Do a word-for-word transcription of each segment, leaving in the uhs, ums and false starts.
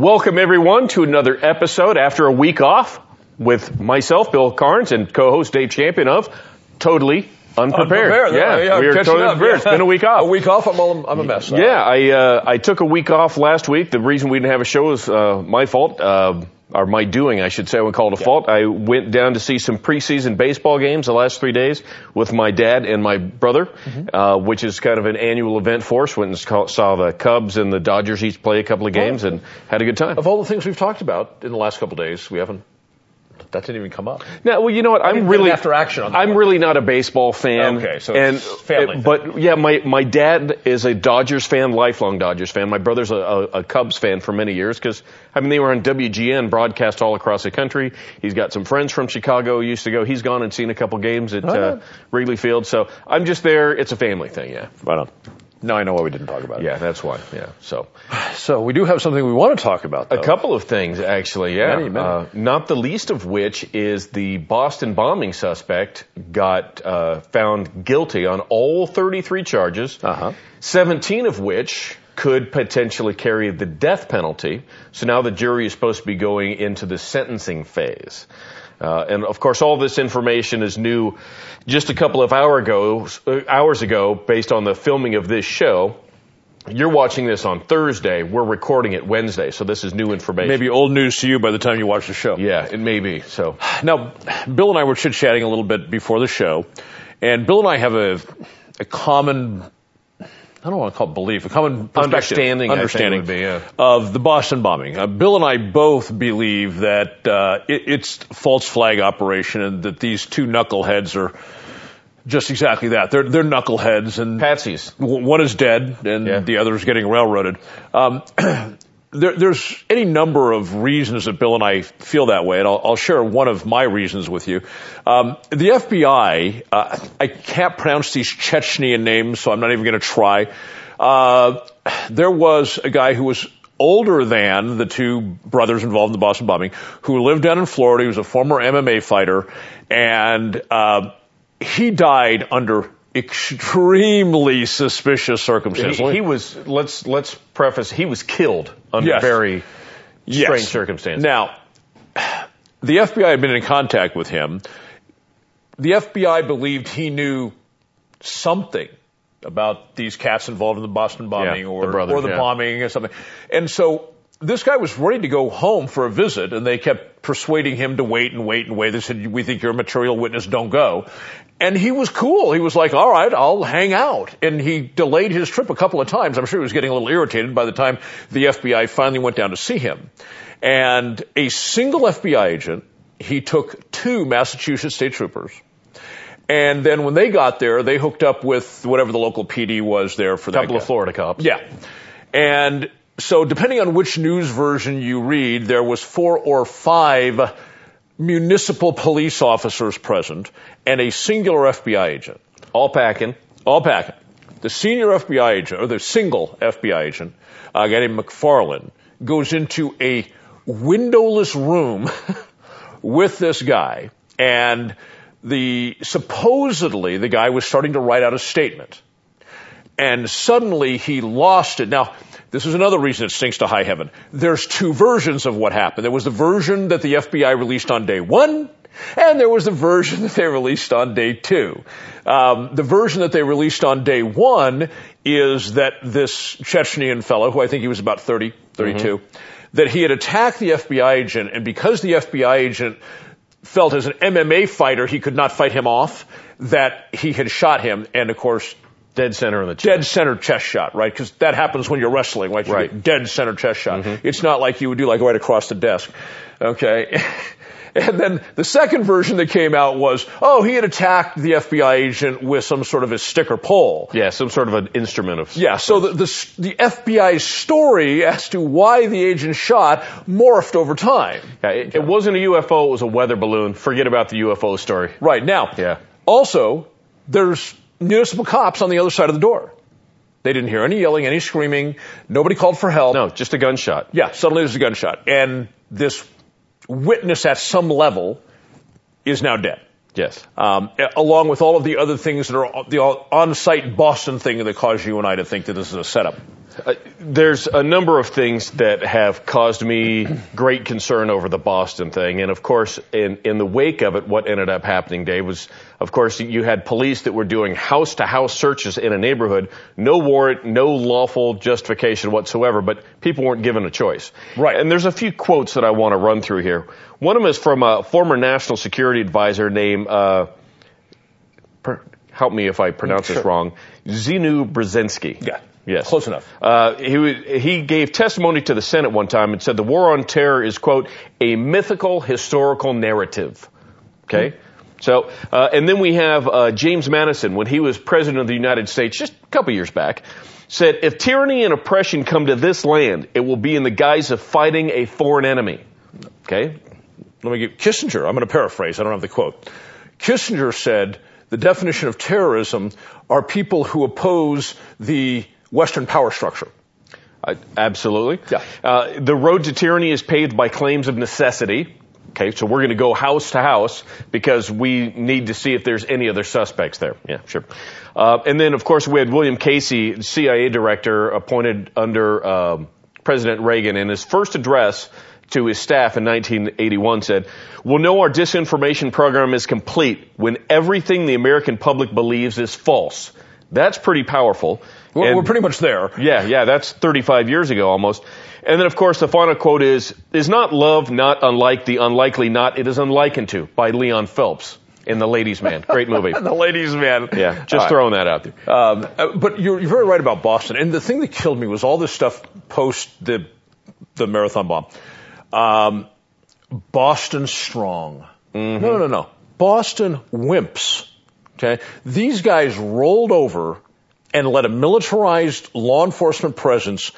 Welcome, everyone, to another episode after a week off with myself, Bill Carnes, and co-host Dave Champion of Totally Unprepared. Unprepared. Yeah, yeah, we are totally up. unprepared. Yeah. It's been a week off. A week off, I'm, all, I'm a mess. Yeah, I uh, I took a week off last week. The reason we didn't have a show is uh, my fault, uh, or my doing, I should say. I wouldn't call it a Yeah. fault. I went down to see some preseason baseball games the last three days with my dad and my brother, mm-hmm. uh, which is kind of an annual event for us. Went and saw saw the Cubs and the Dodgers each play a couple of games and had a good time. Of all the things we've talked about in the last couple of days, we haven't. That didn't even come up. No, well, you know what? I'm really after action. On I'm one. really not a baseball fan. Okay, so and it's family. But yeah, my my dad is a Dodgers fan, lifelong Dodgers fan. My brother's a, a, a Cubs fan for many years because I mean they were on W G N broadcast all across the country. He's got some friends from Chicago who used to go. He's gone and seen a couple games at uh, Wrigley Field. So I'm just there. It's a family thing. Yeah. Right on. Now I know why we didn't talk about it. Yeah, that's why. Yeah. So, so we do have something we want to talk about, though. A couple of things, actually. Yeah. Many, many. Uh, not the least of which is the Boston bombing suspect got uh, found guilty on all thirty-three charges, uh-huh. seventeen of which could potentially carry the death penalty. So now the jury is supposed to be going into the sentencing phase. Uh, and of course, all this information is new just a couple of hour ago, uh, hours ago, based on the filming of this show. You're watching this on Thursday. We're recording it Wednesday, so this is new information. Maybe old news to you by the time you watch the show. Yeah, it may be. So now, Bill and I were chit-chatting a little bit before the show, and Bill and I have a, a common, I don't want to call it belief, a common understanding, understanding I think it would be, yeah. of the Boston bombing. Uh, Bill and I both believe that uh, it, it's false flag operation and that these two knuckleheads are just exactly that. They're they're knuckleheads and patsies. W- one is dead and yeah. the other is getting railroaded. Um, there, there's any number of reasons that Bill and I feel that way, and I'll, I'll share one of my reasons with you. Um, the F B I, uh, I can't pronounce these Chechnyan names, so I'm not even going to try. Uh, there was a guy who was older than the two brothers involved in the Boston bombing, who lived down in Florida. He was a former M M A fighter, and uh, he died under extremely suspicious circumstances. He, he was, let's let's preface, he was killed under yes. very strange yes. circumstances. Now, the F B I had been in contact with him. The F B I believed he knew something about these cats involved in the Boston bombing yeah, or the brothers, or the yeah. bombing or something. And so this guy was ready to go home for a visit, and they kept persuading him to wait and wait and wait. They said, we think you're a material witness, don't go. And he was cool. He was like, all right, I'll hang out. And he delayed his trip a couple of times. I'm sure he was getting a little irritated by the time the F B I finally went down to see him. And a single F B I agent, he took two Massachusetts state troopers. And then when they got there, they hooked up with whatever the local P D was there for that couple guy. of Florida cops. Yeah. And so depending on which news version you read, there was four or five municipal police officers present and a singular F B I agent. All packing. All packing. The senior F B I agent, or the single F B I agent, a guy named McFarland, goes into a windowless room with this guy, and the supposedly the guy was starting to write out a statement. And suddenly he lost it. Now, this is another reason it stinks to high heaven. There's two versions of what happened. There was the version that the F B I released on day one, and there was the version that they released on day two. Um, the version that they released on day one is that this Chechnyan fellow, who I think he was about thirty, thirty-two, mm-hmm. that he had attacked the F B I agent, and because the F B I agent felt as an M M A fighter he could not fight him off, that he had shot him, and of course, dead center in the chest. Dead center chest shot, right? Because that happens when you're wrestling, right? You right. get dead center chest shot. Mm-hmm. It's not like you would do like right across the desk. Okay. And then the second version that came out was, oh, he had attacked the F B I agent with some sort of a stick or pole. Yeah, some sort of an instrument of... Yeah, so the, the, the F B I's story as to why the agent shot morphed over time. Yeah, it, it wasn't a U F O, it was a weather balloon. Forget about the U F O story. Right, now, yeah. also, there's municipal cops on the other side of the door. They didn't hear any yelling, any screaming. Nobody called for help. No, just a gunshot. Yeah, suddenly there's a gunshot. And this witness at some level is now dead. Yes. Um, along with all of the other things that are the on-site Boston thing that cause you and I to think that this is a setup. Uh, there's a number of things that have caused me great concern over the Boston thing. And, of course, in, in the wake of it, what ended up happening, Dave, was, of course, you had police that were doing house-to-house searches in a neighborhood, no warrant, no lawful justification whatsoever, but people weren't given a choice. Right. And there's a few quotes that I want to run through here. One of them is from a former national security advisor named, uh, per, help me if I pronounce sure. this wrong, Zenu Brzezinski. Yeah. Yes. Close enough. Uh, he, he gave testimony to the Senate one time and said the war on terror is, quote, a mythical historical narrative. Okay? Mm-hmm. So, uh, and then we have uh, James Madison, when he was president of the United States just a couple years back, said, if tyranny and oppression come to this land, it will be in the guise of fighting a foreign enemy. Okay? Let me give Kissinger, I'm going to paraphrase, I don't have the quote. Kissinger said, the definition of terrorism are people who oppose the Western power structure. Uh, absolutely. Yeah. Uh, the road to tyranny is paved by claims of necessity. Okay, so we're going to go house to house because we need to see if there's any other suspects there. Yeah, sure. Uh, and then, of course, we had William Casey, C I A director, appointed under uh, President Reagan. In his first address to his staff in nineteen eighty-one said, we'll know our disinformation program is complete when everything the American public believes is false. That's pretty powerful. We're, and, we're pretty much there. Yeah, yeah, that's thirty-five years ago almost. And then, of course, the final quote is, is not love not unlike the unlikely not, it is unlikened to, by Leon Phelps in The Ladies' Man. Great movie. The Ladies' Man. Yeah, just all throwing right. that out there. Um, uh, but you're, you're very right about Boston. And the thing that killed me was all this stuff post the, the marathon bomb. Um, Boston strong. Mm-hmm. No, no, no. Boston wimps. Okay? These guys rolled over and let a militarized law enforcement presence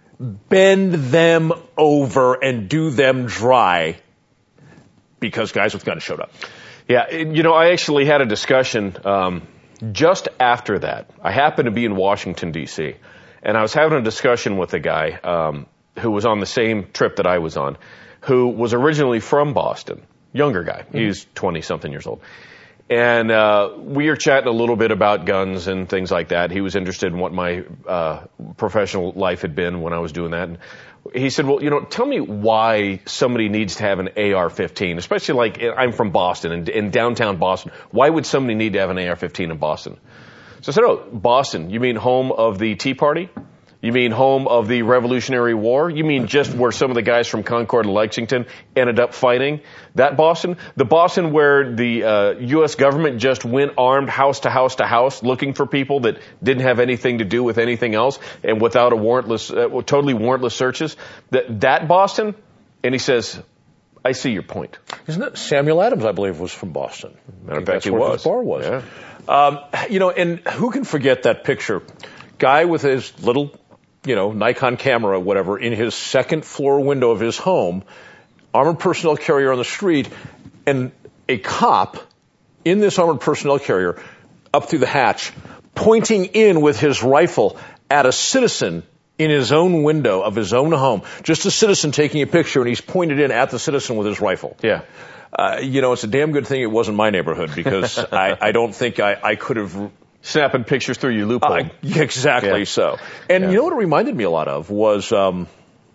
bend them over and do them dry because guys with guns showed up. Yeah, you know, I actually had a discussion um, just after that. I happened to be in Washington, D C, and I was having a discussion with a guy um, who was on the same trip that I was on, who was originally from Boston, younger guy. Mm-hmm. He's twenty-something years old. And uh we were chatting a little bit about guns and things like that. He was interested in what my uh professional life had been when I was doing that. And he said, well, you know, tell me why somebody needs to have an A R fifteen, especially like I'm from Boston, and in downtown Boston. Why would somebody need to have an A R fifteen in Boston? So I said, oh, Boston, you mean home of the Tea Party? You mean home of the Revolutionary War? You mean just where some of the guys from Concord and Lexington ended up fighting? That Boston? The Boston where the uh, U S government just went armed house to house to house looking for people that didn't have anything to do with anything else and without a warrantless, uh, totally warrantless searches? That, that Boston? And he says, I see your point. Isn't that Samuel Adams, I believe, was from Boston? Matter of fact, he where was. His bar was. Yeah. Um, you know, and who can forget that picture? Guy with his little, you know, Nikon camera, whatever, in his second floor window of his home, armored personnel carrier on the street, and a cop in this armored personnel carrier up through the hatch, pointing in with his rifle at a citizen in his own window of his own home. Just a citizen taking a picture, and he's pointed in at the citizen with his rifle. Yeah. Uh, you know, it's a damn good thing it wasn't my neighborhood, because I, I don't think I, I could have... Snapping pictures through your loophole. Uh, exactly yeah. so. And yeah. you know what it reminded me a lot of was um,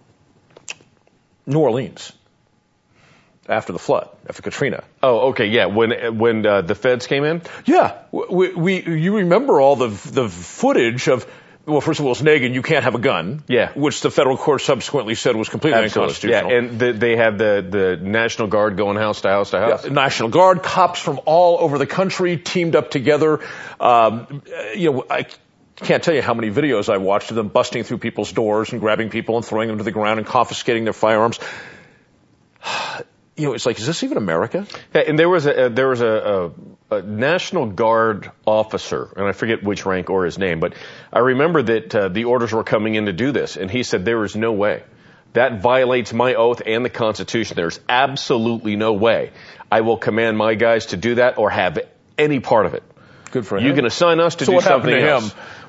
New Orleans after the flood, after Katrina. Oh, okay, yeah. When when uh, the feds came in? Yeah. We, we you remember all the the footage of, well, first of all, it's Nagin, you can't have a gun. Yeah. Which the federal court subsequently said was completely Absolutely. unconstitutional. Yeah, and the, they had the, the National Guard going house to house to house. Yeah, National Guard, cops from all over the country teamed up together. Um, you know, I can't tell you how many videos I watched of them busting through people's doors and grabbing people and throwing them to the ground and confiscating their firearms. You know, it's like, is this even America? Yeah, and there was a, there was a, a, a National Guard officer, and I forget which rank or his name, but I remember that uh, the orders were coming in to do this, and he said there is no way. That violates my oath and the Constitution. There's absolutely no way I will command my guys to do that or have any part of it. Good for him. You can assign us to so do what something happened to else. him?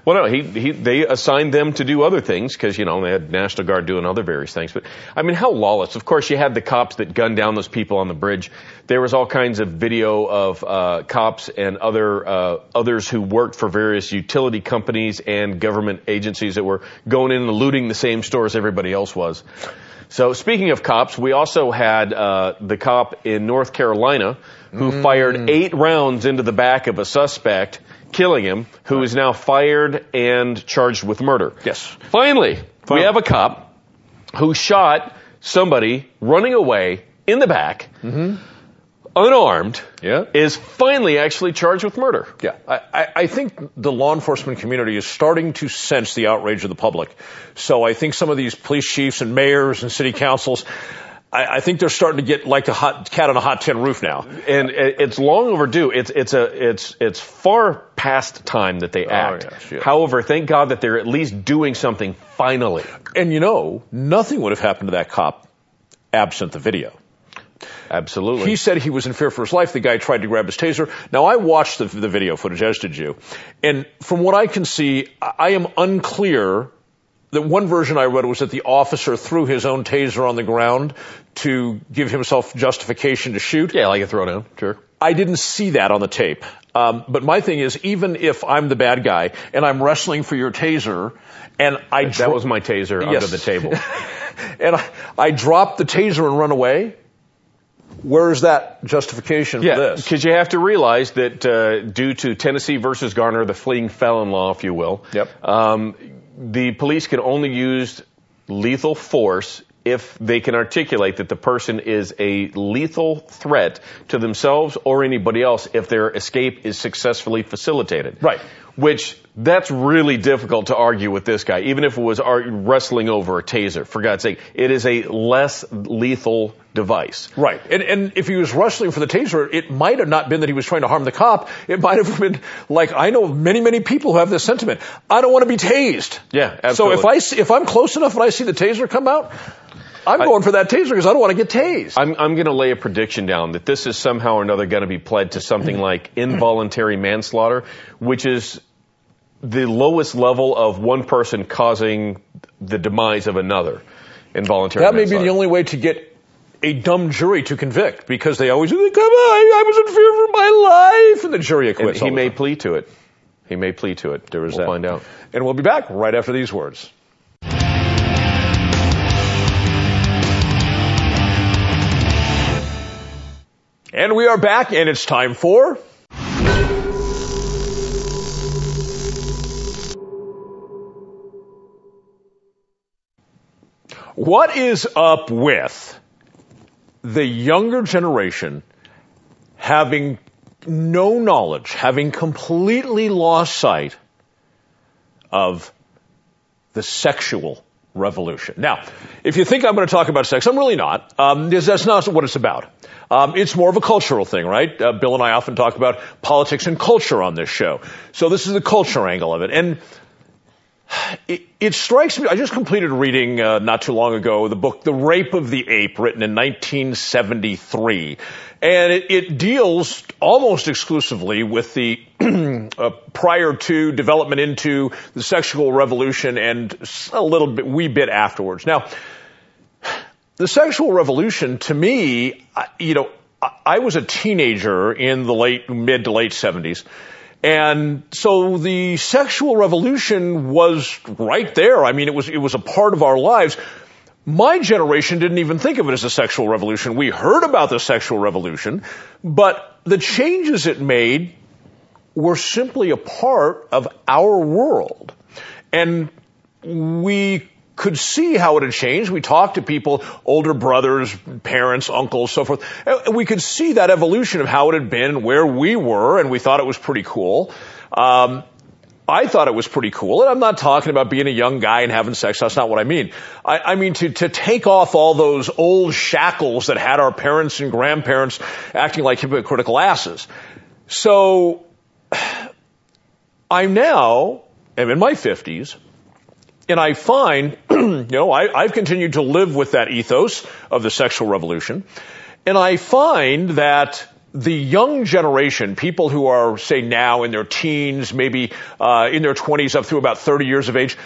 Well, no, he, he, they assigned them to do other things because, you know, they had National Guard doing other various things. But, I mean, how lawless. Of course, you had the cops that gunned down those people on the bridge. There was all kinds of video of uh, cops and other uh, others who worked for various utility companies and government agencies that were going in and looting the same stores everybody else was. So, speaking of cops, we also had uh, the cop in North Carolina who mm. fired eight rounds into the back of a suspect, killing him, who is now fired and charged with murder. Yes. Finally, Finally, we have a cop who shot somebody running away in the back, mm-hmm. unarmed, yeah. is finally actually charged with murder. Yeah. I, I, I think the law enforcement community is starting to sense the outrage of the public. So I think some of these police chiefs and mayors and city councils, I, I think they're starting to get like a hot cat on a hot tin roof now. And it's long overdue. It's, it's a, it's, it's far past time that they act. Oh, yes, yes. However, thank God that they're at least doing something finally. And you know, nothing would have happened to that cop absent the video. Absolutely. He said he was in fear for his life. The guy tried to grab his taser. Now, I watched the, the video footage, as did you. And from what I can see, I am unclear. The one version I read was that the officer threw his own taser on the ground to give himself justification to shoot. Yeah, like a throwdown. Sure. I didn't see that on the tape. Um, but my thing is, even if I'm the bad guy and I'm wrestling for your taser, and I... That dro- was my taser yes. under the table. and I, I drop the taser and run away. Where is that justification yeah, for this? Because you have to realize that uh, due to Tennessee versus Garner, the fleeing felon law, if you will, yep. um, the police can only use lethal force if they can articulate that the person is a lethal threat to themselves or anybody else if their escape is successfully facilitated. Right. Which, that's really difficult to argue with this guy, even if it was wrestling over a taser. For God's sake, it is a less lethal device. Right. And, and if he was wrestling for the taser, it might have not been that he was trying to harm the cop. It might have been, like, I know many, many people who have this sentiment. I don't want to be tased. Yeah, absolutely. So if I see, if I'm close enough and I see the taser come out, I'm I, going for that taser because I don't want to get tased. I'm, I'm going to lay a prediction down that this is somehow or another going to be pled to something like involuntary manslaughter, which is the lowest level of one person causing the demise of another. Involuntary That may manslaughter. be the only way to get a dumb jury to convict, because they always say, come on, I, I was in fear for my life, and the jury acquits. And he may plea to it. He may plea to it. There is we'll that. find out. And we'll be back right after these words. And we are back, and it's time for... What is up with the younger generation having no knowledge, having completely lost sight of the sexual revolution? Now, if you think I'm going to talk about sex, I'm really not, um, because that's not what it's about. Um, it's more of a cultural thing, right? Uh, Bill and I often talk about politics and culture on this show. So this is the culture angle of it. And It, it strikes me, I just completed reading uh, not too long ago the book The Rape of the Ape, written in nineteen seventy-three. And it, it deals almost exclusively with the uh, prior to, development into the sexual revolution and a little bit, wee bit afterwards. Now, the sexual revolution, to me, you know, I was a teenager in the late, mid to late seventies. And so the sexual revolution was right there. I mean, it was, it was a part of our lives. My generation didn't even think of it as a sexual revolution. We heard about the sexual revolution, but the changes it made were simply a part of our world. And we could see how it had changed. We talked to people, older brothers, parents, uncles, so forth. And we could see that evolution of how it had been and where we were, and we thought it was pretty cool. Um, I thought it was pretty cool. And I'm not talking about being a young guy and having sex. That's not what I mean. I, I mean to, to take off all those old shackles that had our parents and grandparents acting like hypocritical asses. So I'm now, am in my fifties, and I find, you know, I, I've continued to live with that ethos of the sexual revolution. And I find that the young generation, people who are, say, now in their teens, maybe uh, in their twenties up through about thirty years of age,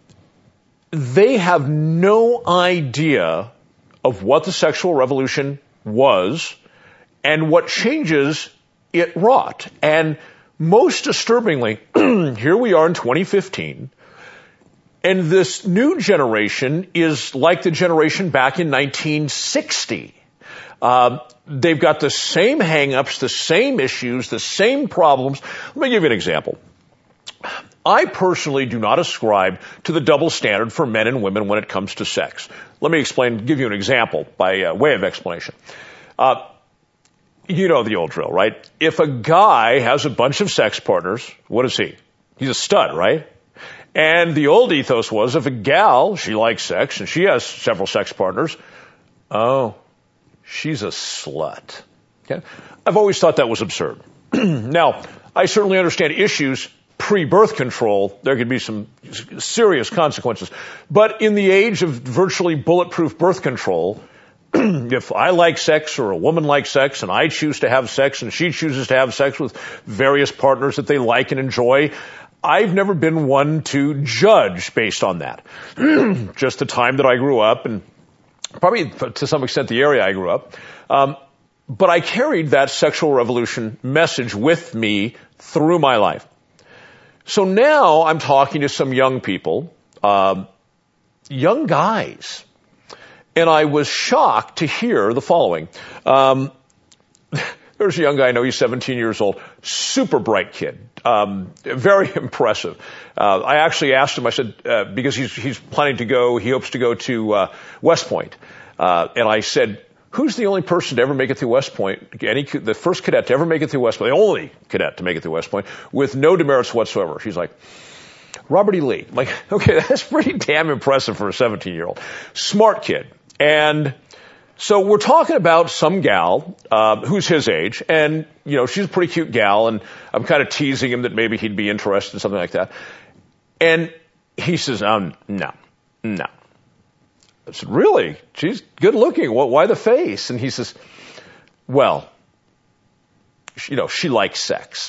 they have no idea of what the sexual revolution was and what changes it wrought. And most disturbingly, here we are in twenty fifteen, and this new generation is like the generation back in nineteen sixty. Uh, they've got the same hang-ups, the same issues, the same problems. Let me give you an example. I personally do not ascribe to the double standard for men and women when it comes to sex. Let me explain, give you an example by uh, way of explanation. Uh, you know the old drill, right? If a guy has a bunch of sex partners, what is he? He's a stud, right? And the old ethos was if a gal, she likes sex and she has several sex partners, oh, she's a slut. Okay? I've always thought that was absurd. Now, I certainly understand issues pre-birth control. There could be some serious consequences. But in the age of virtually bulletproof birth control, if I like sex or a woman likes sex and I choose to have sex and she chooses to have sex with various partners that they like and enjoy, I've never been one to judge based on that. Just the time that I grew up and probably to some extent the area I grew up. Um, but I carried that sexual revolution message with me through my life. So now I'm talking to some young people, um, young guys, and I was shocked to hear the following. Um, there's a young guy I know, he's seventeen years old, super bright kid, um, very impressive. Uh, I actually asked him, I said, uh, because he's, he's planning to go, he hopes to go to uh, West Point. Uh, and I said, who's the only person to ever make it through West Point, any, the first cadet to ever make it through West Point, the only cadet to make it through West Point, with no demerits whatsoever? She's like, Robert E. Lee. I'm like, okay, that's pretty damn impressive for a seventeen-year-old. Smart kid. And so we're talking about some gal uh, who's his age, and, you know, she's a pretty cute gal, and I'm kind of teasing him that maybe he'd be interested in something like that. And he says, um, no, no. I said, really? She's good looking. Why the face? And he says, well, you know, she likes sex.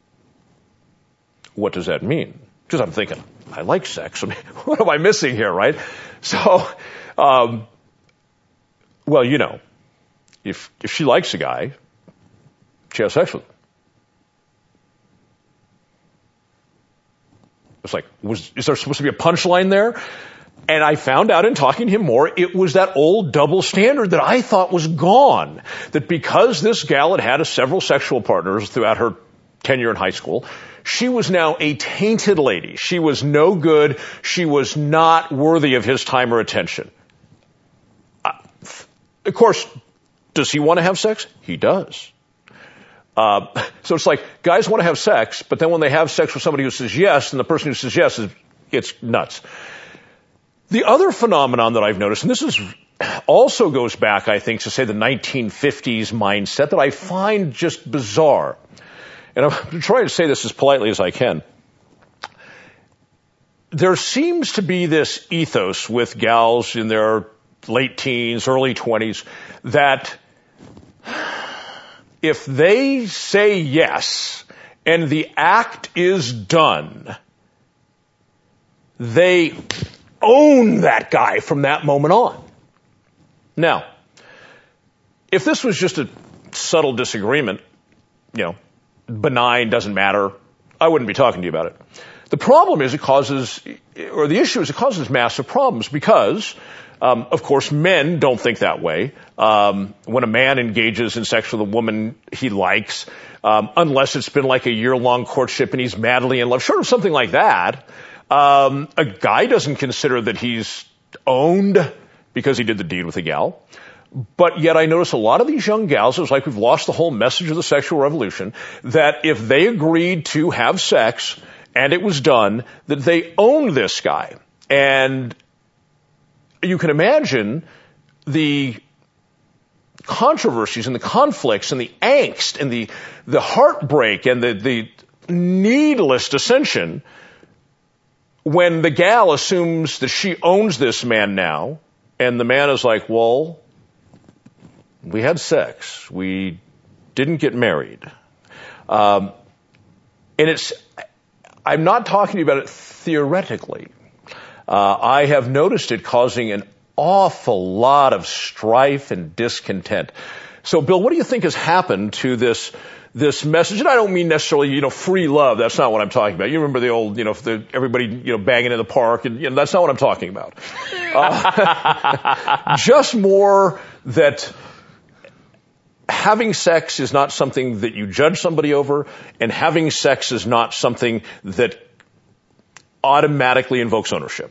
What does that mean? Because I'm thinking, I like sex. I mean, what am I missing here, right? So, um, well, you know, if if she likes a guy, she has sex with him. It's like, was is there supposed to be a punchline there? And I found out in talking to him more, it was that old double standard that I thought was gone. That because this gal had had a several sexual partners throughout her tenure in high school, she was now a tainted lady. She was no good. She was not worthy of his time or attention. Uh, of course, does he want to have sex? He does. Uh, so it's like guys want to have sex, but then when they have sex with somebody who says yes, and the person who says yes, is it's nuts. The other phenomenon that I've noticed, and this is also goes back, I think, to say the nineteen fifties mindset that I find just bizarre. And I'm trying to say this as politely as I can. There seems to be this ethos with gals in their late teens, early twenties, that if they say yes and the act is done, they own that guy from that moment on. Now, if this was just a subtle disagreement, you know, benign, doesn't matter, I wouldn't be talking to you about it. The problem is it causes, or the issue is it causes massive problems because, um, of course, men don't think that way. Um, when a man engages in sex with a woman he likes, um, unless it's been like a year-long courtship and he's madly in love, short of something like that, Um, a guy doesn't consider that he's owned because he did the deed with a gal. But yet I notice a lot of these young gals, it's like we've lost the whole message of the sexual revolution, that if they agreed to have sex and it was done, that they own this guy. And you can imagine the controversies and the conflicts and the angst and the, the heartbreak and the, the needless dissension when the gal assumes that she owns this man now, and the man is like, well, we had sex. We didn't get married. Um, and it's, I'm not talking about it theoretically. Uh, I have noticed it causing an awful lot of strife and discontent. So, Bill, what do you think has happened to this this message? And I don't mean necessarily, you know, free love. That's not what I'm talking about. You remember the old, you know, the, everybody, you know, banging in the park, and you know, that's not what I'm talking about. Uh, just more that having sex is not something that you judge somebody over, and having sex is not something that automatically invokes ownership.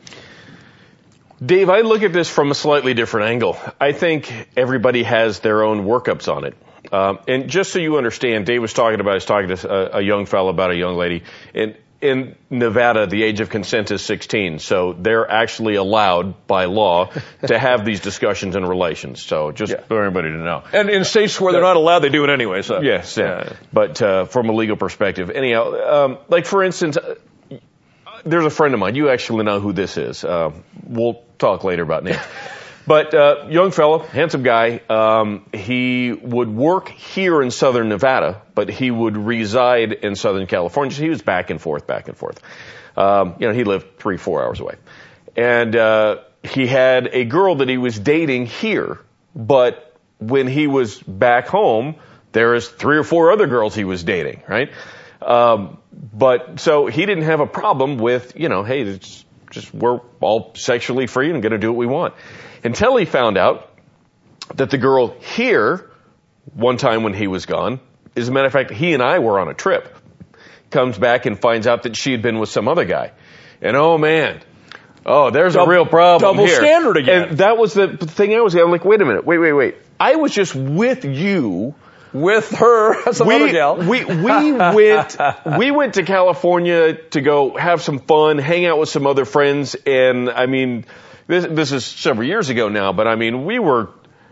Dave, I look at this from a slightly different angle. I think everybody has their own workups on it. Um, and just so you understand, Dave was talking about, I was talking to a, a young fellow about a young lady. And in Nevada, the age of consent is sixteen. So they're actually allowed by law to have these discussions and relations. So just yeah. for everybody to know. And in states where they're not allowed, they do it anyway. So yes, yeah. But uh, from a legal perspective, anyhow, um, like for instance, there's a friend of mine. You actually know who this is. Uh, we'll talk later about names. But uh, young fellow, handsome guy. Um, he would work here in southern Nevada, but he would reside in southern California. So he was back and forth, back and forth. Um, you know, he lived three, four hours away. And uh, he had a girl that he was dating here, but when he was back home, there was three or four other girls he was dating, right? Um, but so he didn't have a problem with, you know, hey, it's just we're all sexually free and going to do what we want. Until he found out that the girl here, one time when he was gone, as a matter of fact, he and I were on a trip, comes back and finds out that she had been with some other guy. And oh man, oh, there's double, a real problem double here. Double standard again. And that was the thing I was, I'm like, wait a minute, wait, wait, wait. I was just with you. With her, some we, other gal. we, we went, we went to California to go have some fun, hang out with some other friends, and I mean, this, this is several years ago now, but I mean, we were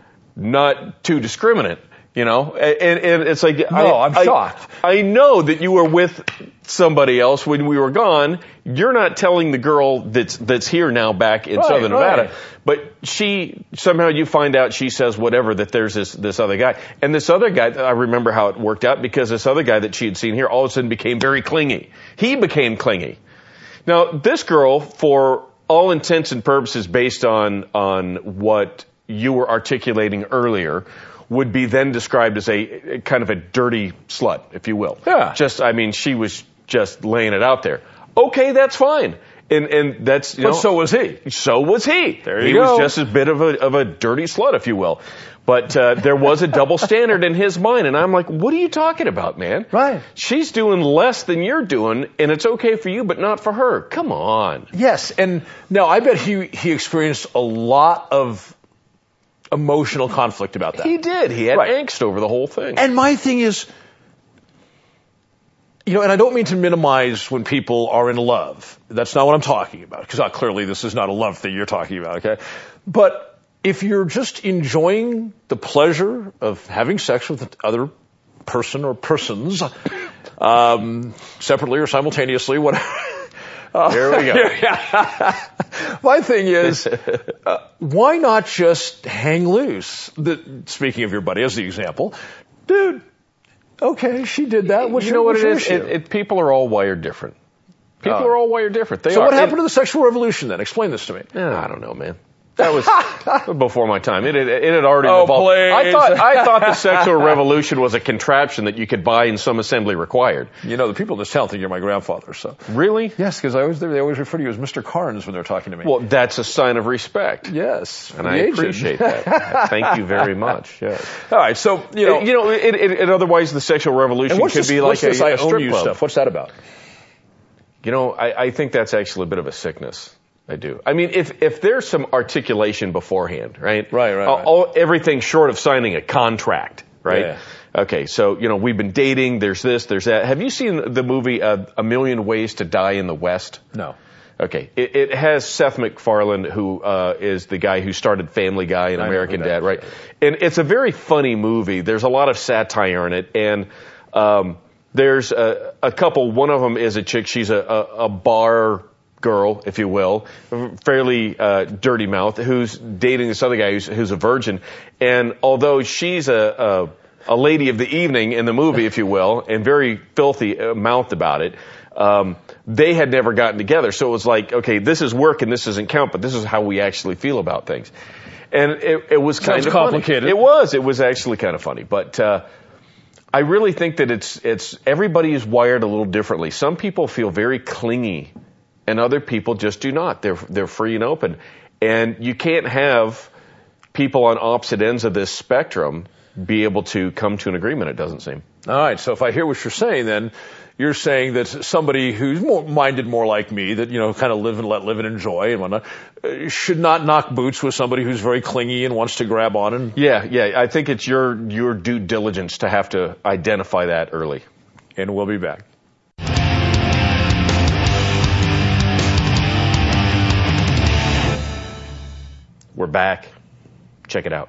not too discriminate, you know, and, and it's like, no, I, I'm shocked. I, I know that you were with somebody else when we were gone. You're not telling the girl that's, that's here now back in right, southern Nevada. Right. But she, somehow you find out, she says whatever, that there's this, this other guy. And this other guy, I remember how it worked out, because this other guy that she had seen here all of a sudden became very clingy. He became clingy. Now, this girl, for all intents and purposes, based on, on what you were articulating earlier, would be then described as a, a kind of a dirty slut, if you will. Yeah. Just, I mean, she was just laying it out there. Okay, that's fine. And, and that's, you but know. so was he. So was he. There you he go. was just a bit of a, of a dirty slut, if you will. But, uh, there was a double standard in his mind. And I'm like, what are you talking about, man? Right. She's doing less than you're doing, and it's okay for you, but not for her. Come on. Yes. And now I bet he, he experienced a lot of emotional conflict about that. He did. He had right. angst over the whole thing. And my thing is, you know, and I don't mean to minimize when people are in love. That's not what I'm talking about, because clearly this is not a love thing you're talking about, okay? But if you're just enjoying the pleasure of having sex with another person or persons, um, separately or simultaneously, whatever. Uh, Here we go. Yeah. My thing is, uh, why not just hang loose? The, speaking of your buddy as the example, dude, okay, she did that. What's you your, know what it is? It, it, people are all wired different. People uh, are all wired different. They so are. what happened and, to the sexual revolution then? Explain this to me. Yeah, I don't know, man. That was before my time. It, it, it had already oh, evolved. Please. I thought I thought the sexual revolution was a contraption that you could buy in some assembly required. You know, the people in this town think you're my grandfather. So really? Yes, because I always they always refer to you as Mister Carnes when they're talking to me. Well, that's a sign of respect. Yes, and I agent. appreciate that. Thank you very much. Yes. All right. So you know, it, you know, it, it, it, otherwise the sexual revolution could this, be like what's this a, I a strip own you club stuff. What's that about? You know, I, I think that's actually a bit of a sickness. I do. I mean, if if there's some articulation beforehand, right? Right, right, all, right. all everything short of signing a contract, right? Yeah. Okay, so you know we've been dating. There's this, there's that. Have you seen the movie uh, A Million Ways to Die in the West? No. Okay, it, it has Seth MacFarlane, who uh, is the guy who started Family Guy and I American know Dad, right? And it's a very funny movie. There's a lot of satire in it, and um, there's a, a couple. One of them is a chick. She's a, a, a bar girl, if you will, fairly uh, dirty mouth, who's dating this other guy who's, who's a virgin. And although she's a, a lady of the evening in the movie, if you will, and very filthy mouthed about it. Um, they had never gotten together. So it was like, okay, this is work and this doesn't count, but this is how we actually feel about things. And it, it was kind Sounds of complicated. funny. It was. It was actually kind of funny. But uh, I really think that it's it's everybody is wired a little differently. Some people feel very clingy, and other people just do not. They're they're free and open. And you can't have people on opposite ends of this spectrum be able to come to an agreement, it doesn't seem. All right, so if I hear what you're saying, then you're saying that somebody who's more minded more like me, that, you know, kind of live and let live and enjoy and whatnot, uh, should not knock boots with somebody who's very clingy and wants to grab on. And Yeah, yeah, I think it's your your due diligence to have to identify that early. And we'll be back. We're back. Check it out.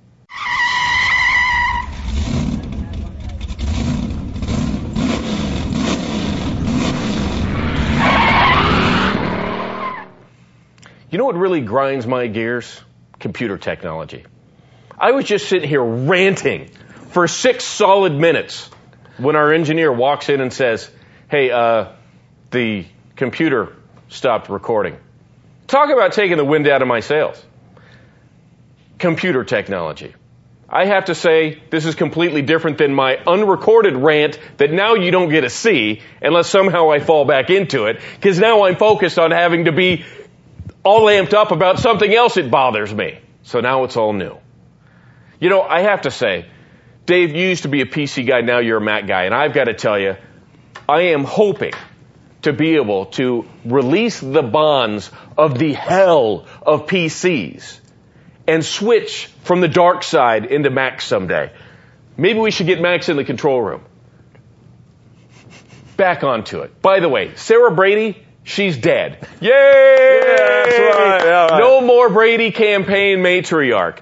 You know what really grinds my gears? Computer technology. I was just sitting here ranting for six solid minutes when our engineer walks in and says, hey, uh, the computer stopped recording. Talk about taking the wind out of my sails. Computer technology. I have to say, this is completely different than my unrecorded rant that now you don't get to see unless somehow I fall back into it, because now I'm focused on having to be all amped up about something else that bothers me. So now it's all new. You know, I have to say, Dave, you used to be a P C guy, now you're a Mac guy, and I've got to tell you, I am hoping to be able to release the bonds of the hell of P Cs and switch from the dark side into Macs someday. Maybe we should get Macs in the control room. Back onto it. By the way, Sarah Brady, she's dead. Yay! Yeah, that's right. Yeah, right. No more Brady campaign matriarch.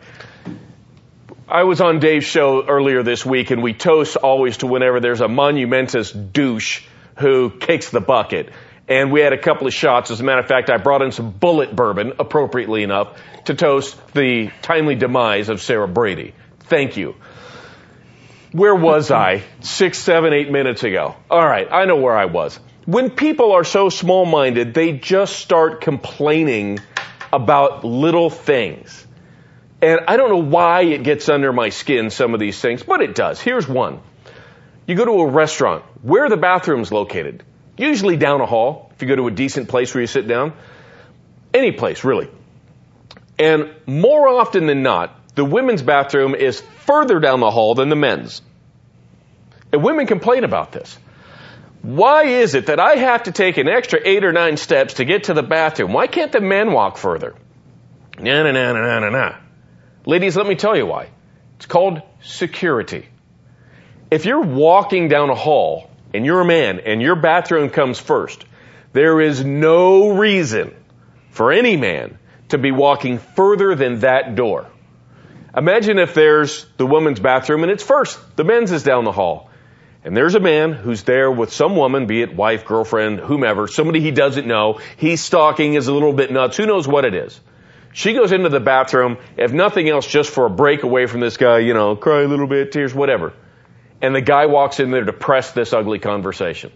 I was on Dave's show earlier this week, and we toast always to whenever there's a monumentous douche who kicks the bucket. And we had a couple of shots. As a matter of fact, I brought in some bullet bourbon, appropriately enough, to toast the timely demise of Sarah Brady. Thank you. Where was I six, seven, eight minutes ago? All right, I know where I was. When people are so small-minded, they just start complaining about little things. And I don't know why it gets under my skin, some of these things, but it does. Here's one. You go to a restaurant. Where are the bathrooms located? Usually down a hall, if you go to a decent place where you sit down. Any place, really. And more often than not, the women's bathroom is further down the hall than the men's. And women complain about this. Why is it that I have to take an extra eight or nine steps to get to the bathroom? Why can't the men walk further? Na na na na na na. Ladies, let me tell you why. It's called security. If you're walking down a hall and you're a man and your bathroom comes first, there is no reason for any man to be walking further than that door. Imagine if there's the woman's bathroom and it's first. The men's is down the hall. And there's a man who's there with some woman, be it wife, girlfriend, whomever, somebody he doesn't know. He's stalking, is a little bit nuts. Who knows what it is? She goes into the bathroom, if nothing else, just for a break away from this guy, you know, cry a little bit, tears, whatever. And the guy walks in there to press this ugly conversation.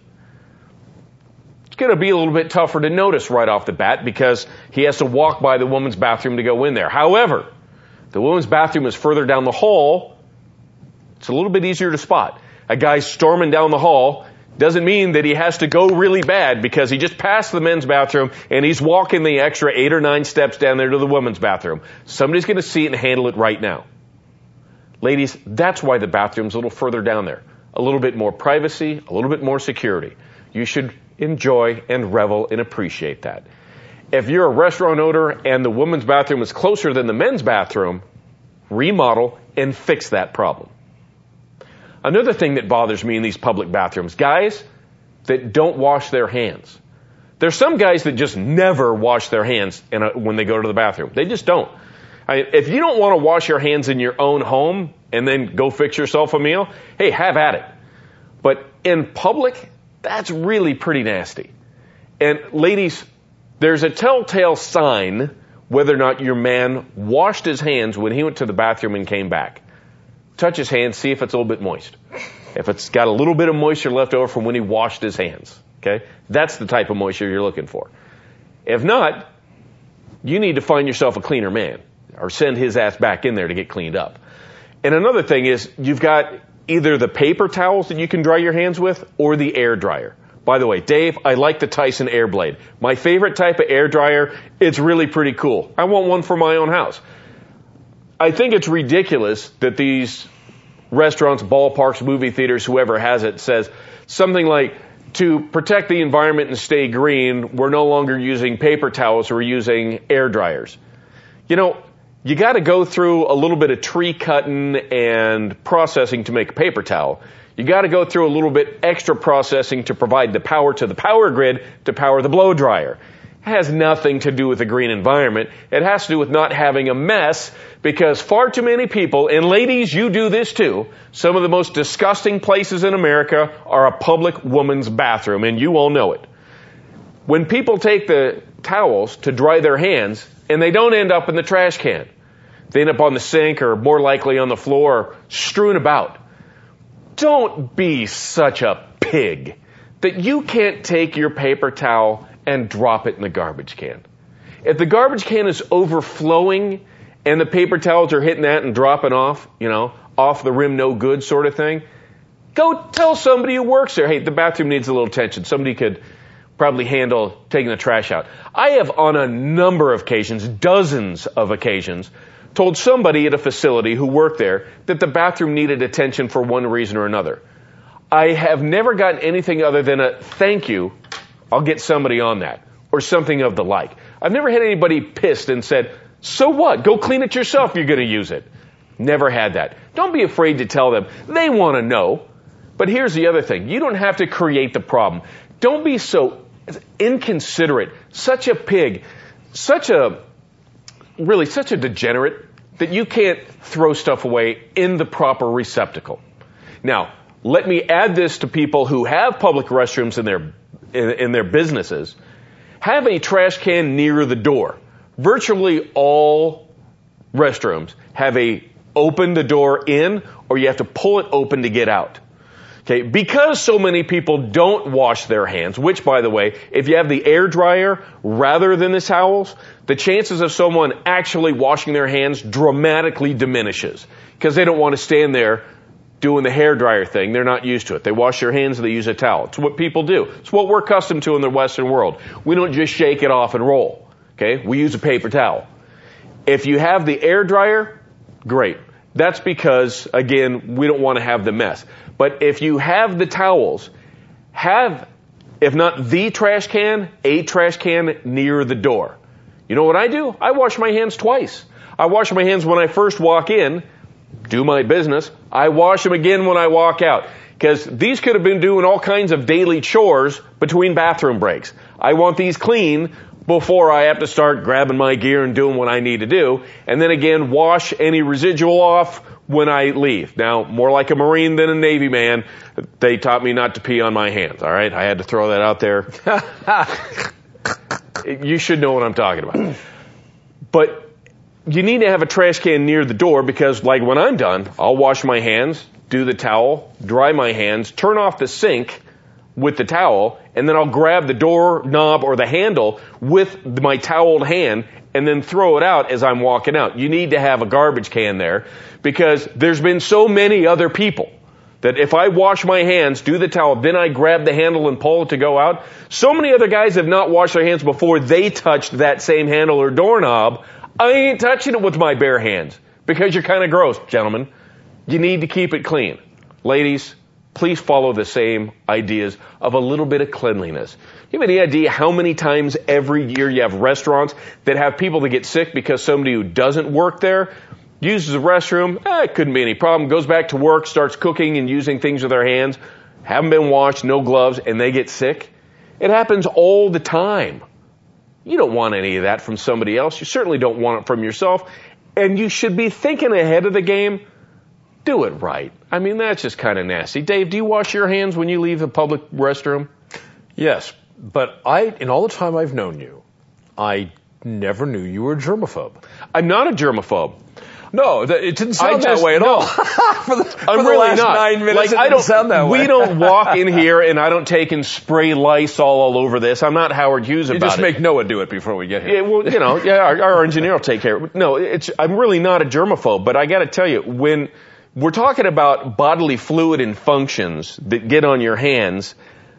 It's going to be a little bit tougher to notice right off the bat because he has to walk by the woman's bathroom to go in there. However, the woman's bathroom is further down the hall. It's a little bit easier to spot. A guy storming down the hall doesn't mean that he has to go really bad because he just passed the men's bathroom and he's walking the extra eight or nine steps down there to the women's bathroom. Somebody's going to see it and handle it right now. Ladies, that's why the bathroom's a little further down there. A little bit more privacy, a little bit more security. You should enjoy and revel and appreciate that. If you're a restaurant owner and the women's bathroom is closer than the men's bathroom, remodel and fix that problem. Another thing that bothers me in these public bathrooms, guys that don't wash their hands. There's some guys that just never wash their hands in a, when they go to the bathroom. They just don't. I mean, if you don't want to wash your hands in your own home and then go fix yourself a meal, hey, have at it. But in public, that's really pretty nasty. And ladies, there's a telltale sign whether or not your man washed his hands when he went to the bathroom and came back. touch his hand, see if it's a little bit moist. If it's got a little bit of moisture left over from when he washed his hands, okay? That's the type of moisture you're looking for. If not, you need to find yourself a cleaner man or send his ass back in there to get cleaned up. And another thing is you've got either the paper towels that you can dry your hands with or the air dryer. By the way, Dave, I like the Tyson Airblade. My favorite type of air dryer. It's really pretty cool. I want one for my own house. I think it's ridiculous that these restaurants, ballparks, movie theaters, whoever has it, says something like, to protect the environment and stay green, we're no longer using paper towels, we're using air dryers. You know, you got to go through a little bit of tree cutting and processing to make a paper towel. You got to go through a little bit extra processing to provide the power to the power grid to power the blow dryer. It has nothing to do with the green environment. It has to do with not having a mess, because far too many people, and ladies, you do this too, some of the most disgusting places in America are a public woman's bathroom, and you all know it. When people take the towels to dry their hands, and they don't end up in the trash can, they end up on the sink or more likely on the floor, strewn about. Don't be such a pig that you can't take your paper towel and drop it in the garbage can. If the garbage can is overflowing and the paper towels are hitting that and dropping off, you know, off the rim, no good sort of thing, go tell somebody who works there, hey, the bathroom needs a little attention. Somebody could probably handle taking the trash out. I have on a number of occasions, dozens of occasions, told somebody at a facility who worked there that the bathroom needed attention for one reason or another. I have never gotten anything other than a thank you, I'll get somebody on that, or something of the like. I've never had anybody pissed and said, so what? Go clean it yourself if you're going to use it. Never had that. Don't be afraid to tell them. They want to know. But here's the other thing. You don't have to create the problem. Don't be so inconsiderate, such a pig, such a, really such a degenerate that you can't throw stuff away in the proper receptacle. Now, let me add this to people who have public restrooms in their in, in their businesses. Have a trash can near the door. Virtually all restrooms have a open the door in, or you have to pull it open to get out. Okay, because so many people don't wash their hands, which, by the way, if you have the air dryer rather than the towels, the chances of someone actually washing their hands dramatically diminishes, because they don't want to stand there doing the hair dryer thing. They're not used to it. They wash their hands and they use a towel. It's what people do. It's what we're accustomed to in the Western world. We don't just shake it off and roll. Okay, we use a paper towel. If you have the air dryer, great. That's because, again, we don't want to have the mess. But if you have the towels, have, if not the trash can, a trash can near the door. You know what I do? I wash my hands twice. I wash my hands when I first walk in, do my business. I wash them again when I walk out. Because these could have been doing all kinds of daily chores between bathroom breaks. I want these clean before I have to start grabbing my gear and doing what I need to do. And then again, wash any residual off when I leave. Now, more like a Marine than a Navy man, they taught me not to pee on my hands, all right? I had to throw that out there. You should know what I'm talking about. But you need to have a trash can near the door, because, like, when I'm done, I'll wash my hands, do the towel, dry my hands, turn off the sink with the towel, and then I'll grab the door knob or the handle with my toweled hand and then throw it out as I'm walking out. You need to have a garbage can there, because there's been so many other people that if I wash my hands, do the towel, then I grab the handle and pull it to go out, so many other guys have not washed their hands before they touched that same handle or doorknob. I ain't touching it with my bare hands, because you're kind of gross, gentlemen. You need to keep it clean. Ladies, please follow the same ideas of a little bit of cleanliness. You have any idea how many times every year you have restaurants that have people that get sick because somebody who doesn't work there uses the restroom? Eh, it couldn't be any problem. Goes back to work, starts cooking and using things with their hands, haven't been washed, no gloves, and they get sick. It happens all the time. You don't want any of that from somebody else. You certainly don't want it from yourself. And you should be thinking ahead of the game. Do it right. I mean, that's just kind of nasty. Dave, do you wash your hands when you leave the public restroom? Yes, but I, in all the time I've known you, I never knew you were a germaphobe. I'm not a germaphobe. No, it didn't sound just, that way at no. all. for the, for I'm the really last not. nine minutes, like, it I didn't don't, sound that way. We don't walk in here and I don't take and spray Lysol all over this. I'm not Howard Hughes you about it. just make Noah do it before we get here. Yeah, well, you know, yeah, our, our engineer will take care of it. No, it's, I'm really not a germaphobe, but I gotta tell you, when we're talking about bodily fluid and functions that get on your hands,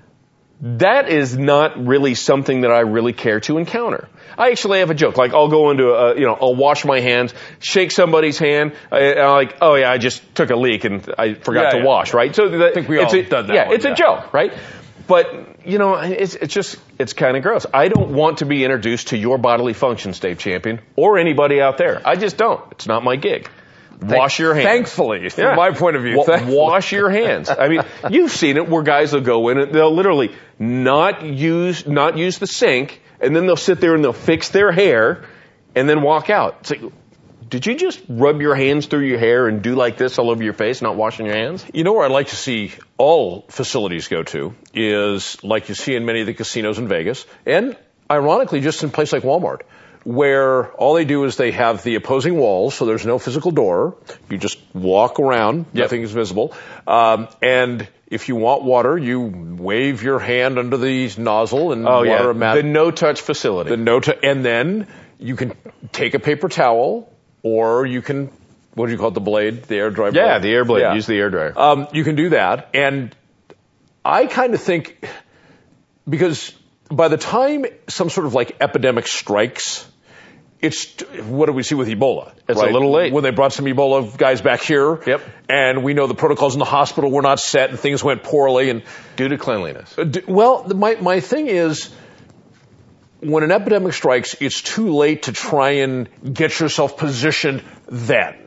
that is not really something that I really care to encounter. I actually have a joke. Like, I'll go into a, you know, I'll wash my hands, shake somebody's hand, and I'm like, oh yeah, I just took a leak and I forgot yeah, to yeah. wash, right? So that, I think we it's all a, done that Yeah, one, it's yeah. a joke, right? But, you know, it's, it's just, it's kind of gross. I don't want to be introduced to your bodily functions, Dave Champion, or anybody out there. I just don't. It's not my gig. Wash your hands. Thankfully, from Yeah. my point of view. Wa- thankfully. wash your hands. I mean, you've seen it where guys will go in and they'll literally not use, not use the sink, and then they'll sit there and they'll fix their hair and then walk out. It's like, did you just rub your hands through your hair and do like this all over your face, not washing your hands? You know where I'd like to see all facilities go to is like you see in many of the casinos in Vegas, and ironically just in a place like Walmart, where all they do is they have the opposing walls, so there's no physical door. You just walk around, Yep. nothing is visible. Um, and if you want water, you wave your hand under the nozzle and Oh water yeah, a mat. the no-touch facility. The no to, and then you can take a paper towel, or you can, what do you call it, the blade, the air dry blade? yeah, the air blade. Yeah. Use the air dryer. Um, you can do that, and I kind of think, because by the time some sort of like epidemic strikes, it's, what do we see with Ebola? It's right? a little late. When they brought some Ebola guys back here. Yep. And we know the protocols in the hospital were not set and things went poorly. And Due to cleanliness. uh, d- Well, the, my, my thing is, when an epidemic strikes, it's too late to try and get yourself positioned then.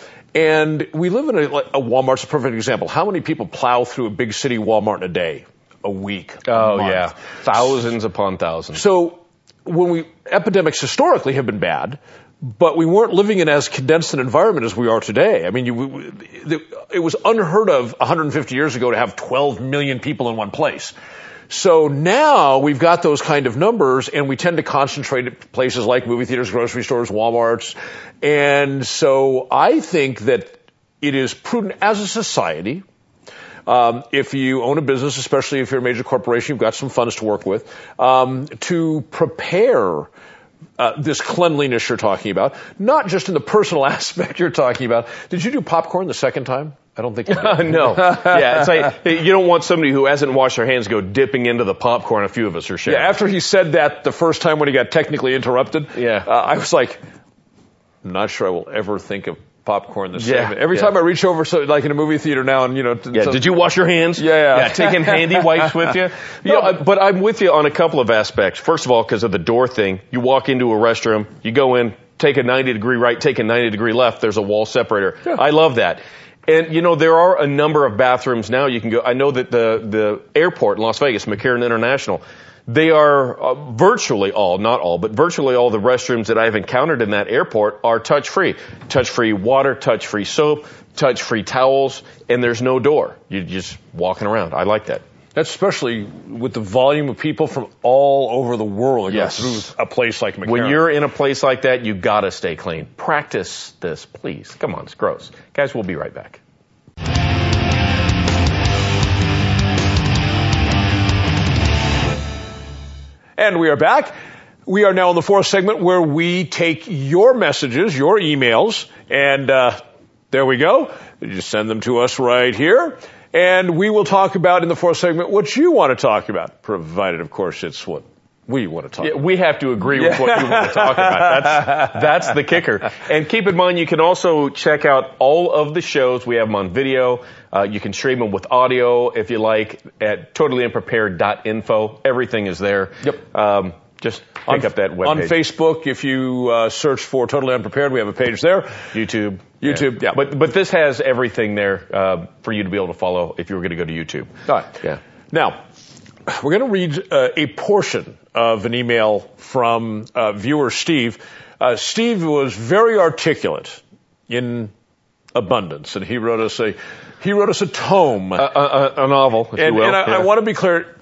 And we live in a, like, a Walmart's a perfect example. How many people plow through a big city Walmart in a day? A week? a Oh month? yeah, thousands upon thousands. So when we, epidemics historically have been bad, but we weren't living in as condensed an environment as we are today. I mean, you, we, the, it was unheard of one hundred fifty years ago to have twelve million people in one place. So now we've got those kind of numbers, and we tend to concentrate at places like movie theaters, grocery stores, Walmarts. And so I think that it is prudent as a society, Um, if you own a business, especially if you're a major corporation, you've got some funds to work with, um, to prepare uh, this cleanliness you're talking about, not just in the personal aspect you're talking about. Did you do popcorn the second time? I don't think you did. No. Yeah, it's like, you don't want somebody who hasn't washed their hands go dipping into the popcorn. A few of us are sharing. Yeah, after he said that the first time when he got technically interrupted, Yeah. uh, I was like, I'm not sure I will ever think of popcorn the same. Yeah, Every yeah. time I reach over, so like in a movie theater now, and you know, t- Yeah, so- did you wash your hands? Yeah, yeah. Yeah, taking handy wipes with you? No, Yeah, but I'm with you on a couple of aspects. First of all, because of the door thing, you walk into a restroom, you go in, take a ninety degree right, take a ninety degree left, there's a wall separator. Yeah. I love that. And, you know, there are a number of bathrooms now you can go. I know that the, the airport in Las Vegas, McCarran International, they are uh, virtually all, not all, but virtually all the restrooms that I've encountered in that airport are touch-free. Touch-free water, touch-free soap, touch-free towels, and there's no door. You're just walking around. I like that. That's especially with the volume of people from all over the world that Yes. go through a place like McCarran. When you're in a place like that, you gotta stay clean. Practice this, please. Come on, it's gross. Guys, we'll be right back. And we are back. We are now in the fourth segment where we take your messages, your emails, and uh, there we go. You just send them to us right here. And we will talk about in the fourth segment what you want to talk about, provided, of course, it's what we want to talk Yeah, about. we have to agree with what you want to talk about. That's, that's the kicker. And keep in mind, you can also check out all of the shows. We have them on video. Uh, you can stream them with audio if you like at totally unprepared dot info. Everything is there. Yep. Um, just pick on, up that webpage. On Facebook, if you uh, search for Totally Unprepared, we have a page there. YouTube. YouTube, yeah. But but this has everything there uh, for you to be able to follow if you were going to go to YouTube. All right. Yeah. Now, we're going to read uh, a portion of an email from uh, viewer Steve. Uh, Steve was very articulate in abundance, and he wrote us a he wrote us a tome. A, a, a novel, if and you will. and I, Yeah. I want to be clear.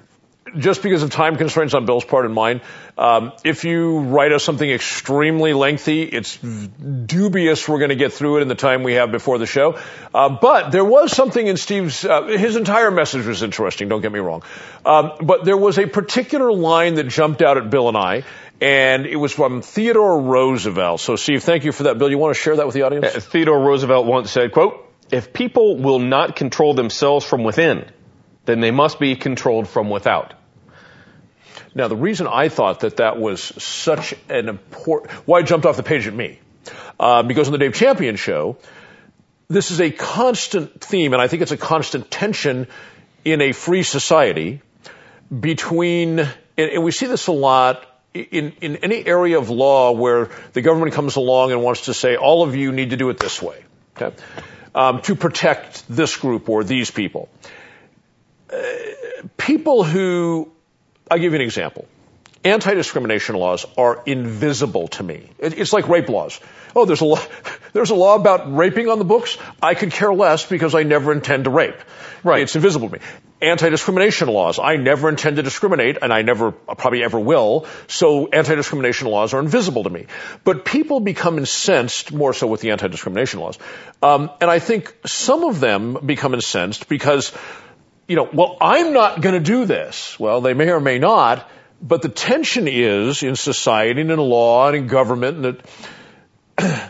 just because of time constraints on Bill's part and mine, um, if you write us something extremely lengthy, it's dubious we're going to get through it in the time we have before the show. Uh, but there was something in Steve's, uh, his entire message was interesting, don't get me wrong. Um, but there was a particular line that jumped out at Bill and I, and it was from Theodore Roosevelt. So, Steve, thank you for that. Bill, you want to share that with the audience? Uh, Theodore Roosevelt once said, quote, "If people will not control themselves from within, then they must be controlled from without." Now, the reason I thought that that was such an important, why it jumped off the page at me, uh, because on the Dave Champion Show, this is a constant theme, and I think it's a constant tension in a free society between, and, and we see this a lot in, in any area of law where the government comes along and wants to say, all of you need to do it this way, okay, um, to protect this group or these people. Uh, people who, I'll give you an example. Anti-discrimination laws are invisible to me. It, it's like rape laws. Oh, there's a law, there's a law about raping on the books. I could care less because I never intend to rape. Right. It's invisible to me. Anti-discrimination laws. I never intend to discriminate, and I never, probably ever will. So anti-discrimination laws are invisible to me. But people become incensed, more so with the anti-discrimination laws. Um, and I think some of them become incensed because, you know, well, I'm not going to do this. Well, they may or may not, but the tension is in society and in law and in government that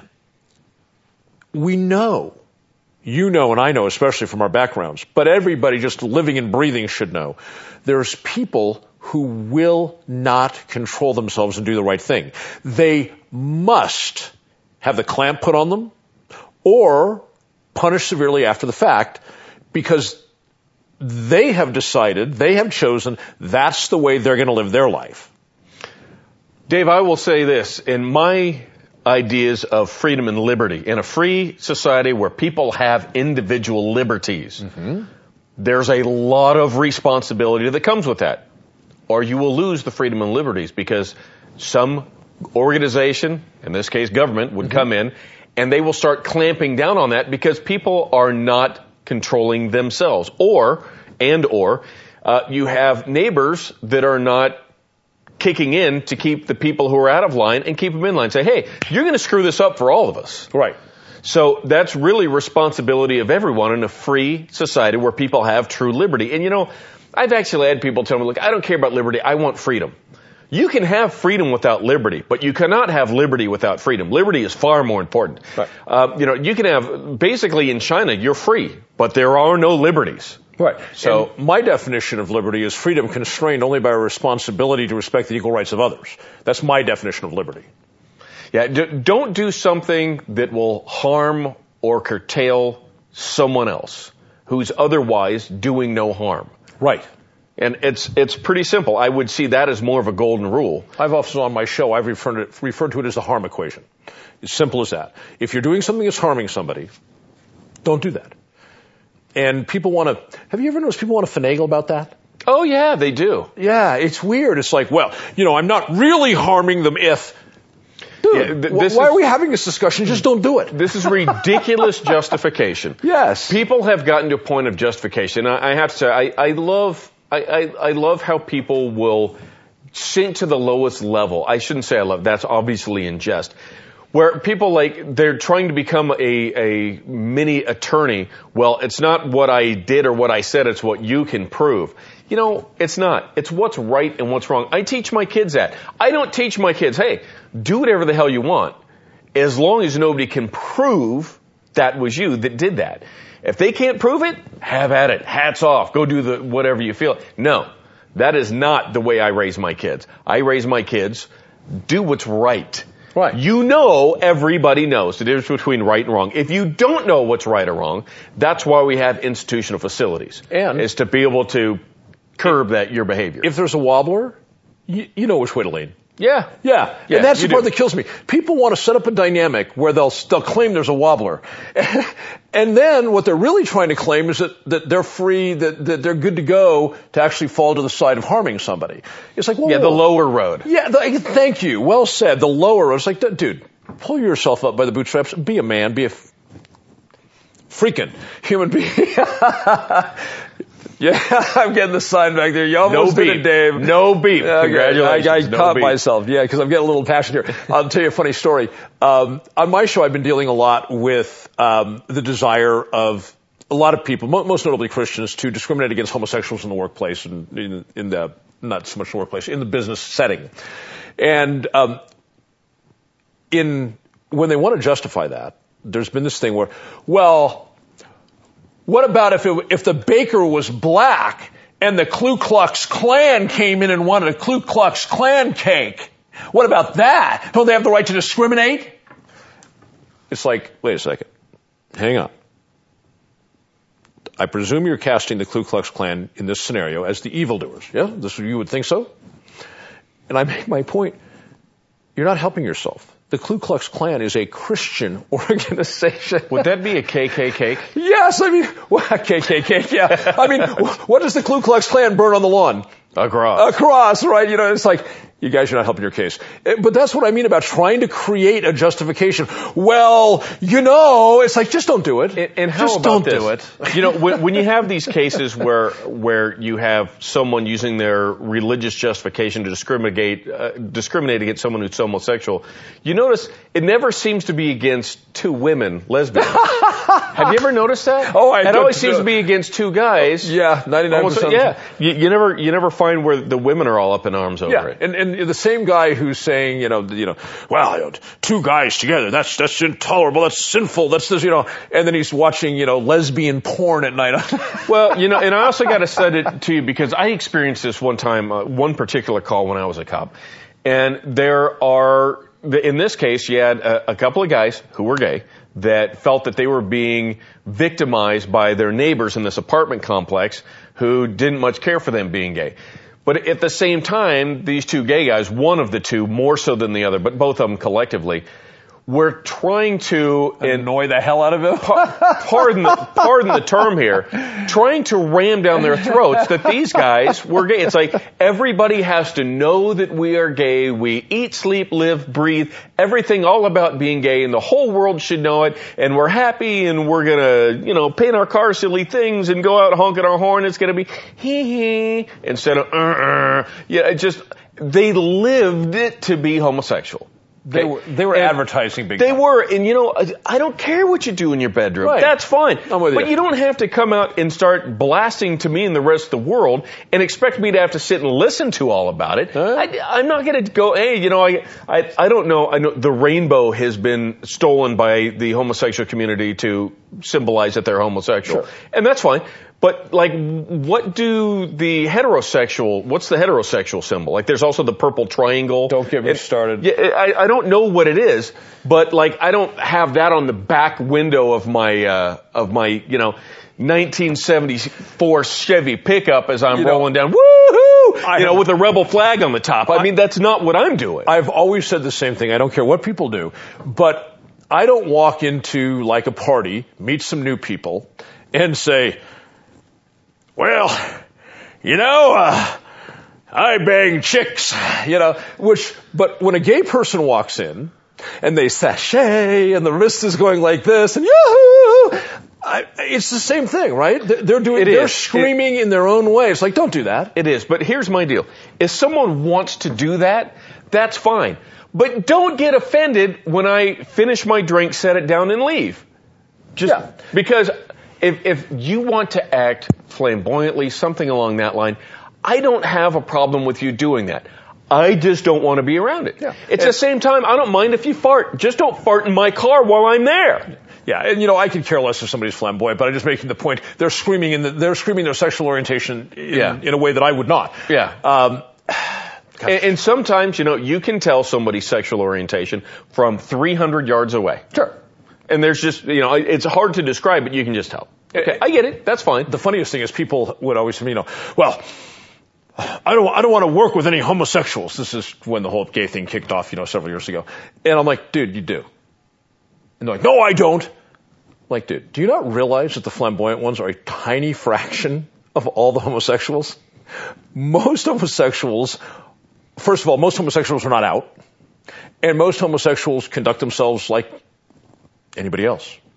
we know, you know and I know, especially from our backgrounds, but everybody just living and breathing should know, there's people who will not control themselves and do the right thing. They must have the clamp put on them or punished severely after the fact because they have decided, they have chosen, that's the way they're going to live their life. Dave, I will say this. In my ideas of freedom and liberty, in a free society where people have individual liberties, mm-hmm. there's a lot of responsibility that comes with that. Or you will lose the freedom and liberties because some organization, in this case government, would mm-hmm. come in and they will start clamping down on that because people are not controlling themselves. Or, and or, uh, you have neighbors that are not kicking in to keep the people who are out of line and keep them in line. Say, hey, you're going to screw this up for all of us. Right. So that's really responsibility of everyone in a free society where people have true liberty. And you know, I've actually had people tell me, look, I don't care about liberty. I want freedom. You can have freedom without liberty, but you cannot have liberty without freedom. Liberty is far more important. Right. Uh, you know, you can have, basically in China, you're free, but there are no liberties. Right. So and my definition of liberty is freedom constrained only by a responsibility to respect the equal rights of others. That's my definition of liberty. Yeah, d- don't do something that will harm or curtail someone else who's otherwise doing no harm. Right. And it's it's pretty simple. I would see that as more of a golden rule. I've also on my show, I've referred to, it, referred to it as the harm equation. It's simple as that. If you're doing something that's harming somebody, don't do that. And people want to, have you ever noticed people want to finagle about that? Oh yeah, they do. Yeah, it's weird. It's like, well, you know, I'm not really harming them if... Dude, yeah, th- why is, are we having this discussion? Just don't do it. This is ridiculous justification. Yes. People have gotten to a point of justification. I, I have to say, I, I love... I, I, I love how people will sink to the lowest level. I shouldn't say I love, that's obviously in jest. Where people like, they're trying to become a, a mini attorney. Well, it's not what I did or what I said, it's what you can prove. You know, it's not. It's what's right and what's wrong. I teach my kids that. I don't teach my kids, hey, do whatever the hell you want, as long as nobody can prove that was you that did that. If they can't prove it, have at it. Hats off. Go do the whatever you feel. No, that is not the way I raise my kids. I raise my kids, do what's right. Right. You know, everybody knows the difference between right and wrong. If you don't know what's right or wrong, that's why we have institutional facilities. And is to be able to curb that your behavior. If there's a wobbler, you, you know which way to lean. Yeah. Yeah. yeah and that's the part do. that kills me. People want to set up a dynamic where they'll, they'll claim there's a wobbler. And then what they're really trying to claim is that, that they're free, that, that they're good to go to actually fall to the side of harming somebody. It's like, well, yeah, the lower road. Yeah, the, thank you. Well said. The lower road. It's like, dude, pull yourself up by the bootstraps. Be a man. Be a f- freaking human being. Yeah, I'm getting the sign back there. You almost no did beep. it, Dave. No beep. Uh, Congratulations. I, I no caught beep. myself. Yeah, because I'm getting a little passionate here. I'll tell you a funny story. Um, on my show, I've been dealing a lot with um, the desire of a lot of people, most notably Christians, to discriminate against homosexuals in the workplace and in, in the, not so much the workplace, in the business setting. And um, in when they want to justify that, there's been this thing where, well, what about if it, if the baker was black and the Ku Klux Klan came in and wanted a Ku Klux Klan cake? What about that? Don't they have the right to discriminate? It's like, wait a second. Hang on. I presume you're casting the Ku Klux Klan in this scenario as the evildoers. Yeah? This, you would think so? And I make my point. You're not helping yourself. The Ku Klux Klan is a Christian organization. Would that be a K K K? Yes, I mean, well, K K K, yeah. I mean, what does the Ku Klux Klan burn on the lawn? A cross. A cross, right? You know, it's like, you guys are not helping your case. But that's what I mean about trying to create a justification. Well, you know, it's like, just don't do it. And, and how just about don't this? do it. You know, when, when you have these cases where where you have someone using their religious justification to discriminate uh, discriminate against someone who's homosexual, you notice it never seems to be against two women, lesbians. Have you ever noticed that? Oh, I It don't always seems know. to be against two guys. Yeah, ninety-nine percent. Almost, yeah, you, you never you never find where the women are all up in arms over Yeah, it. and, and the same guy who's saying, you know, you know, well, you know, two guys together, that's that's intolerable, that's sinful, that's this, you know, and then he's watching, you know, lesbian porn at night. Well, you know, and I also got to send it to you because I experienced this one time, uh, one particular call when I was a cop, and there are, in this case, you had a, a couple of guys who were gay that felt that they were being victimized by their neighbors in this apartment complex who didn't much care for them being gay. But at the same time, these two gay guys, one of the two more so than the other, but both of them collectively, were trying to annoy the hell out of him. pardon the, pardon the term here, trying to ram down their throats that these guys were gay. It's like everybody has to know that we are gay. We eat, sleep, live, breathe, everything all about being gay, and the whole world should know it. And we're happy, and we're gonna, you know, paint our car silly things and go out honking our horn. It's gonna be hee hee instead of uh uh. Yeah, it just they lived it to be homosexual. They were, they were and advertising big They time. were, and you know, I don't care what you do in your bedroom. Right. That's fine. I'm with but you. you don't have to come out and start blasting to me and the rest of the world and expect me to have to sit and listen to all about it. Huh? I, I'm not going to go, hey, you know, I, I, I don't know. I know the rainbow has been stolen by the homosexual community to symbolize that they're homosexual. Sure. And that's fine. But, like, what do the heterosexual, what's the heterosexual symbol? Like, there's also the purple triangle. Don't get me It- started. Yeah, I, I don't know what it is, but, like, I don't have that on the back window of my, uh, of my, you know, nineteen seventy-four Chevy pickup as I'm You know, rolling down, woohoo! I You know, have- with a rebel flag on the top. I, I- mean, that's not what I'm doing. I've always said the same thing. I don't care what people do, but I don't walk into like a party, meet some new people, and say, well, you know, uh, I bang chicks, you know, which, but when a gay person walks in and they sashay and the wrist is going like this and yahoo, I, it's the same thing, right? They're, they're doing, It they're is. screaming in their own way. It's like, don't do that. It is, but here's my deal. If someone wants to do that, that's fine. But don't get offended when I finish my drink, set it down, and leave. Just Yeah. because if if you want to act flamboyantly, something along that line, I don't have a problem with you doing that. I just don't want to be around it. Yeah. It's And- the same time, I don't mind if you fart. Just don't fart in my car while I'm there. Yeah, and you know, I could care less if somebody's flamboyant, but I'm just making the point. They're screaming in the, they're screaming their sexual orientation in, Yeah. in a way that I would not. Yeah. Um, And, and sometimes, you know, you can tell somebody's sexual orientation from three hundred yards away. sure. And there's just, you know, it's hard to describe, but you can just tell. Okay, I get it. That's fine. The funniest thing is people would always say, you know, well, I don't, I don't want to work with any homosexuals. This is when the whole gay thing kicked off, you know, several years ago. And I'm like, dude, you do. And they're like, no, I don't. I'm like, dude, do you not realize that the flamboyant ones are a tiny fraction of all the homosexuals? Most homosexuals, first of all, most homosexuals are not out. And most homosexuals conduct themselves like anybody else.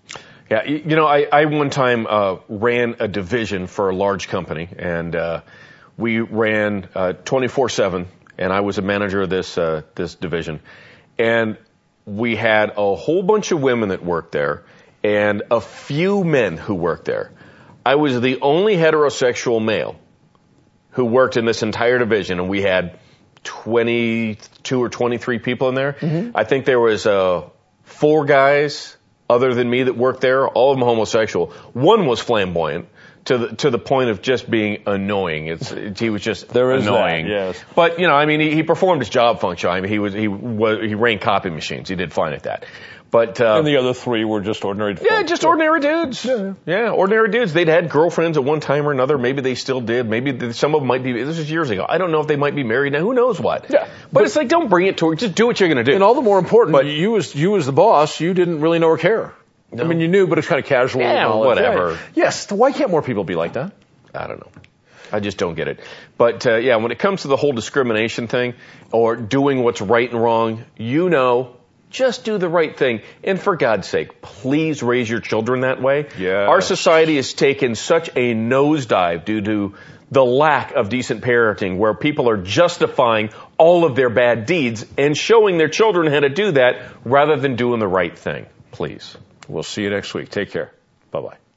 Yeah, you, you know, I, I one time uh, ran a division for a large company, and uh, we ran uh, twenty-four seven, and I was a manager of this uh, this division. And we had a whole bunch of women that worked there and a few men who worked there. I was the only heterosexual male who worked in this entire division, and we had twenty-two or twenty-three people in there. Mm-hmm. I think there was uh, four guys other than me that worked there, all of them homosexual. One was flamboyant to the to the point of just being annoying. It's it, he was just there is annoying. That, yes. But you know, I mean, he, he performed his job function. I mean, he was he was he ran copy machines. He did fine at that. But uh, and the other three were just ordinary. Yeah, folks. just ordinary dudes. Yeah. yeah, ordinary dudes. They'd had girlfriends at one time or another. Maybe they still did. Maybe they, some of them might be. This is years ago. I don't know if they might be married now. Who knows what? Yeah. But, but it's like, don't bring it to her. Just do what you're going to do. And all the more important, but you as you as the boss, you didn't really know or care. No. I mean, you knew, but it's kind of casual. Yeah, and whatever. Right. Yes. Why can't more people be like that? I don't know. I just don't get it. But uh, yeah, when it comes to the whole discrimination thing or doing what's right and wrong, you know. Just do the right thing. And for God's sake, please raise your children that way. Yeah. Our society has taken such a nosedive due to the lack of decent parenting where people are justifying all of their bad deeds and showing their children how to do that rather than doing the right thing. Please. We'll see you next week. Take care. Bye-bye.